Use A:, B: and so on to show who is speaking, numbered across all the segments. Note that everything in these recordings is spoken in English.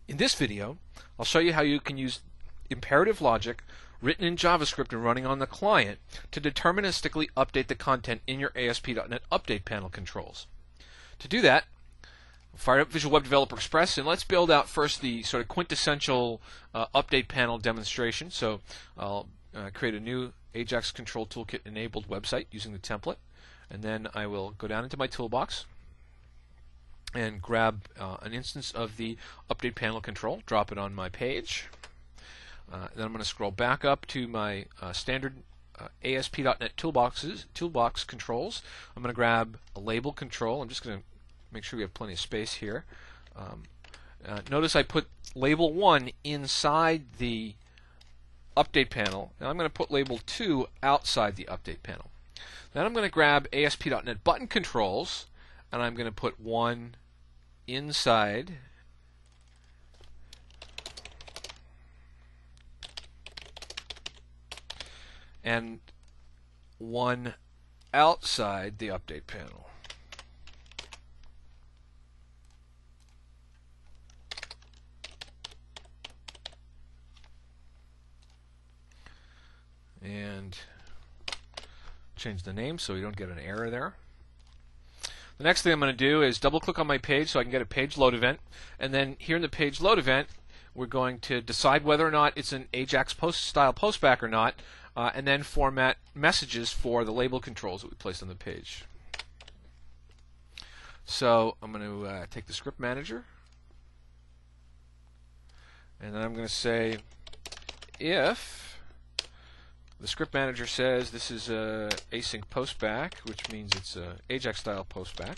A: In this video, I'll show you how you can use imperative logic written in JavaScript and running on the client to deterministically update the content in your ASP.NET Update Panel controls. To do that, fire up Visual Web Developer Express and let's build out first the sort of quintessential update panel demonstration. So I'll create a new Ajax Control Toolkit enabled website using the template, and then I will go down into my toolbox and grab an instance of the update panel control, drop it on my page. Then I'm going to scroll back up to my standard ASP.NET toolbox controls. I'm going to grab a label control. I'm just going to make sure we have plenty of space here. Notice I put label 1 inside the update panel. Now I'm going to put label 2 outside the update panel. Then I'm going to grab ASP.NET button controls, and I'm going to put 1 inside and 1 outside the update panel. And change the name so you don't get an error there. The next thing I'm going to do is double click on my page so I can get a page load event, and then here in the page load event we're going to decide whether or not it's an Ajax style postback or not, and then format messages for the label controls that we placed on the page. So I'm going to take the script manager, and then I'm going to say if the script manager says this is a async postback, which means it's a Ajax style postback,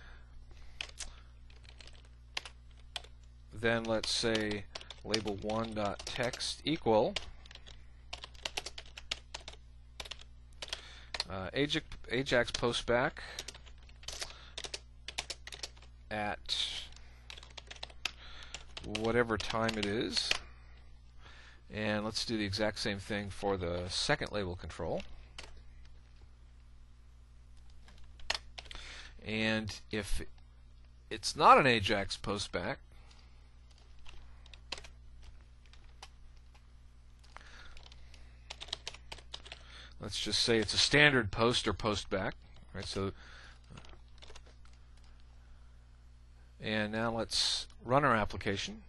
A: then let's say label 1.text equal Ajax postback at whatever time it is. And let's do the exact same thing for the second label control. And if it's not an Ajax postback, let's just say it's a standard post or postback, right? So, and now let's run our application.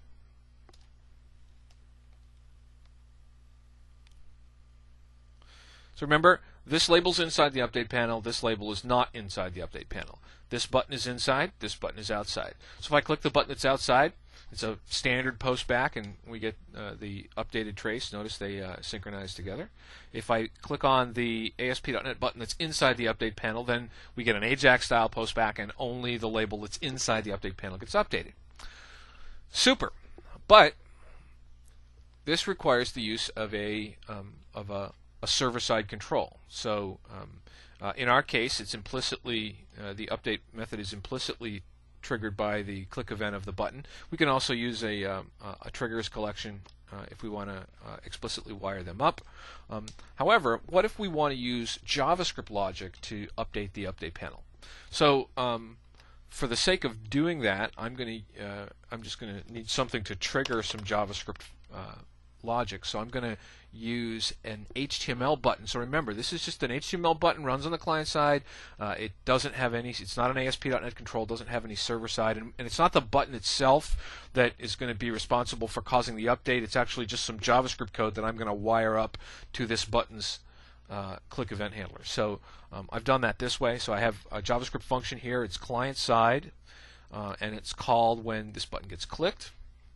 A: So remember, this label's inside the update panel, this label is not inside the update panel. This button is inside, this button is outside. So if I click the button that's outside, it's a standard postback and we get the updated trace. Notice they synchronize together. If I click on the ASP.NET button that's inside the update panel, then we get an Ajax style postback and only the label that's inside the update panel gets updated. Super. But this requires the use of a server-side control. So in our case, it's implicitly the update method is implicitly triggered by the click event of the button. We can also use a triggers collection if we want to explicitly wire them up. However, what if we want to use JavaScript logic to update the update panel? So for the sake of doing that, I'm just going to need something to trigger some JavaScript logic. So I'm going to use an HTML button. So remember, this is just an HTML button, runs on the client side. It doesn't have any, it's not an ASP.NET control, doesn't have any server side, and it's not the button itself that is going to be responsible for causing the update. It's actually just some JavaScript code that I'm going to wire up to this button's click event handler. So I've done that this way. So I have a JavaScript function here. It's client side, and it's called when this button gets clicked.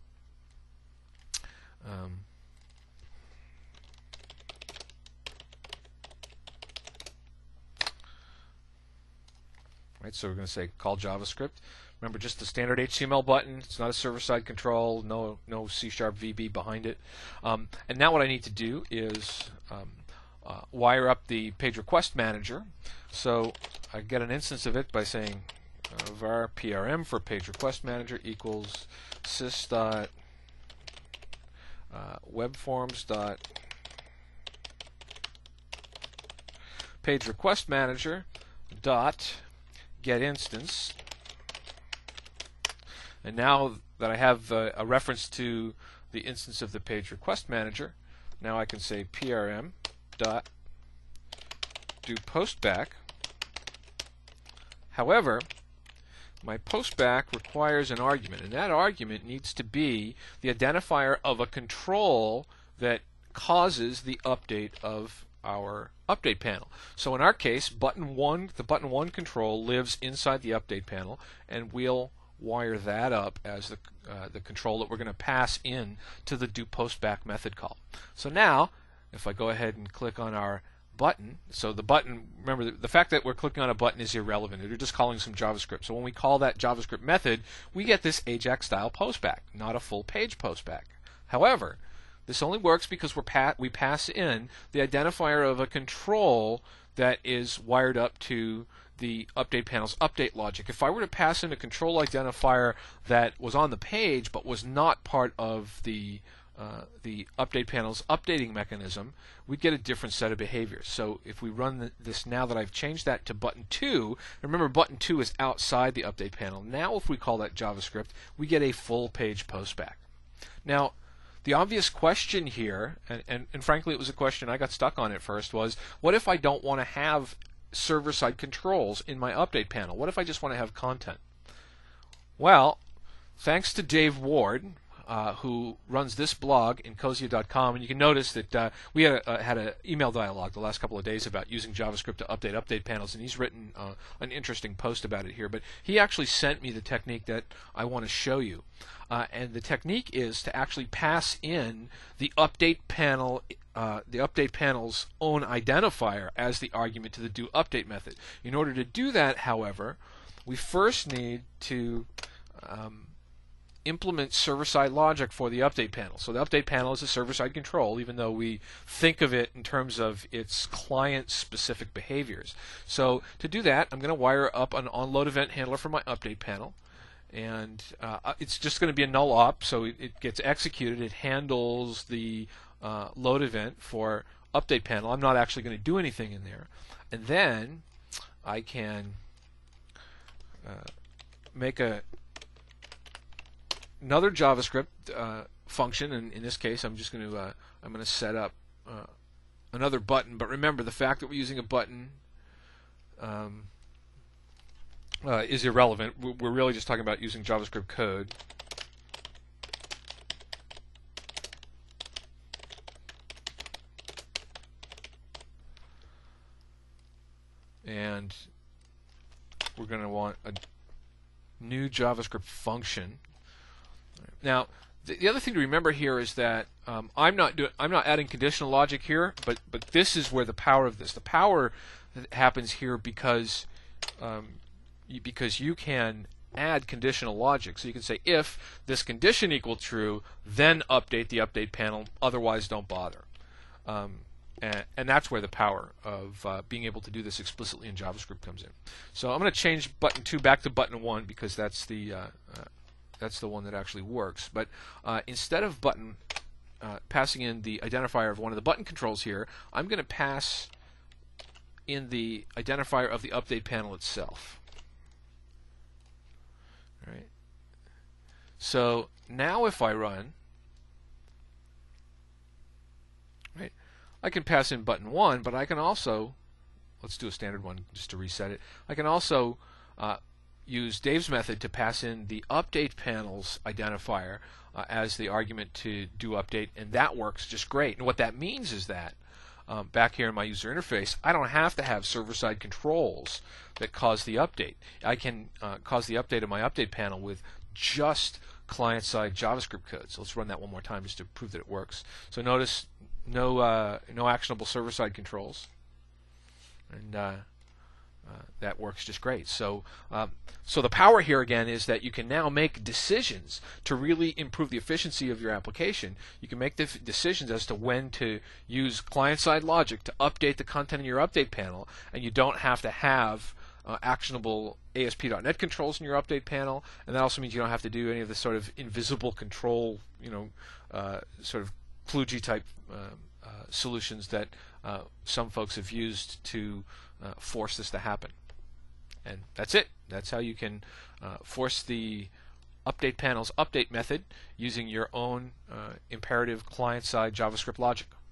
A: Right, so we're going to say call JavaScript. Remember, just the standard HTML button. It's not a server-side control. No C# VB behind it. And now what I need to do is wire up the page request manager. So I get an instance of it by saying var prm for page request manager equals sys dot webforms dot page request manager dot get instance, and now that I have a reference to the instance of the page request manager. Now I can say PRM dot do postback. However, my postback requires an argument, and that argument needs to be the identifier of a control that causes the update of our update panel. So in our case, the button 1 control lives inside the update panel, and we'll wire that up as the control that we're going to pass in to the do postback method call. So now, if I go ahead and click on our button, so the button, remember the fact that we're clicking on a button is irrelevant. We're just calling some JavaScript. So when we call that JavaScript method, we get this AJAX style postback, not a full page postback. However, this only works because we pass in the identifier of a control that is wired up to the update panel's update logic. If I were to pass in a control identifier that was on the page but was not part of the update panel's updating mechanism, we'd get a different set of behaviors. So if we run this now that I've changed that to button 2, remember button 2 is outside the update panel. Now if we call that JavaScript, we get a full page postback. Now the obvious question here, and frankly it was a question I got stuck on at first, was what if I don't want to have server-side controls in my update panel? What if I just want to have content? Well, thanks to Dave Ward, who runs this blog, Incosia.com, and you can notice that we had an email dialogue the last couple of days about using JavaScript to update panels, and he's written an interesting post about it here. But he actually sent me the technique that I want to show you, and the technique is to actually pass in the update panel. The update panel's own identifier as the argument to the do update method. In order to do that, however, we first need to implement server-side logic for the update panel. So the update panel is a server-side control, even though we think of it in terms of its client-specific behaviors. So to do that, I'm going to wire up an onload event handler for my update panel, and it's just going to be a null op, so it gets executed. It handles the load event for update panel. I'm not actually going to do anything in there. And then I can make another JavaScript function, and in this case I'm just going to set up another button. But remember, the fact that we're using a button is irrelevant. We're really just talking about using JavaScript code. And we're going to want a new JavaScript function. Now, the other thing to remember here is that I'm not adding conditional logic here, but this is where the power of this. The power happens here because you can add conditional logic. So you can say if this condition equal true, then update the update panel. Otherwise, don't bother. And that's where the power of being able to do this explicitly in JavaScript comes in. So I'm going to change button 2 back to button 1 because that's the one that actually works. But instead of button passing in the identifier of one of the button controls here, I'm going to pass in the identifier of the update panel itself. All right. So now if I run, right, I can pass in button 1, but I can also, let's do a standard one just to reset it. I can also use Dave's method to pass in the update panel's identifier as the argument to do update, and that works just great. And what that means is that back here in my user interface, I don't have to have server-side controls that cause the update. I can cause the update of my update panel with just client-side JavaScript code. So let's run that one more time just to prove that it works. So notice no actionable server-side controls, and that works just great. So the power here again is that you can now make decisions to really improve the efficiency of your application. You can make the decisions as to when to use client-side logic to update the content in your update panel, and you don't have to have actionable ASP.NET controls in your update panel, and that also means you don't have to do any of the sort of invisible control, sort of kludgy type solutions that some folks have used to force this to happen. And that's it. That's how you can force the update panel's update method using your own imperative client-side JavaScript logic.